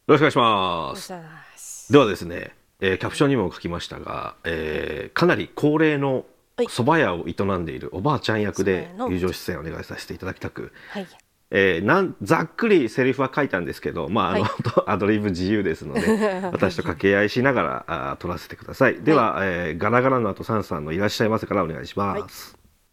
ろしくお願いします。 お願いします。 ではですね、キャプションにも書きましたが、かなり高齢のはい。 蕎麦屋を営んでいるおばあちゃん役で蕎麦屋の友情出演をお願いさせていただきたく、 はい。 ざっくりセリフは書いたんですけど、 はい。 アドリブ自由ですので、私と掛け合いしながら撮らせてください。では、ガラガラの後サンさんのいらっしゃいませからお願いしはい。 ます。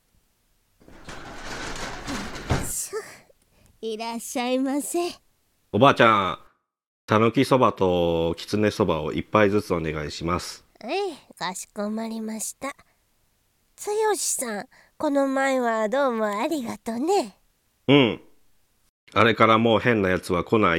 いらっしゃいませ。 おばあちゃん、たぬきそばときつねそばを一杯ずつお願いします。 かしこまりました。つよしさん、この前はどうもありがとね。 うん。あれからもう変なやつは来ない？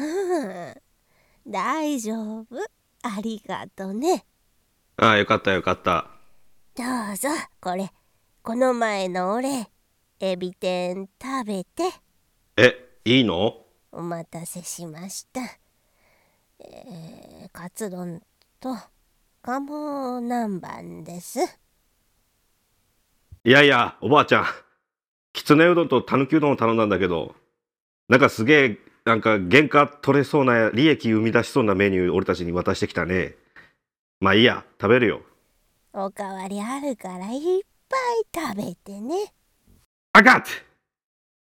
大丈夫。ありがとね。 ああ、よかったよかった。 どうぞ、この前のお礼。エビ天食べて。 いいの？ お待たせしました。カツ丼と鴨南蛮です。 いやいや、おばあちゃん。きつねうどんとたぬきうどんを頼んだんだけど、なんかすげえ、なんか原価取れそうな、利益生み出しそうなメニュー俺たちに渡してきたね。まあいいや、食べるよ。 おかわりあるからいっぱい食べてね。 あかっ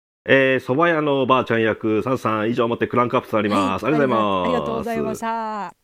蕎麦屋のおばあちゃん役、サンさん以上をもってクランクアップとなりはい。 ます。ありがとうございありがとうございまします。 た。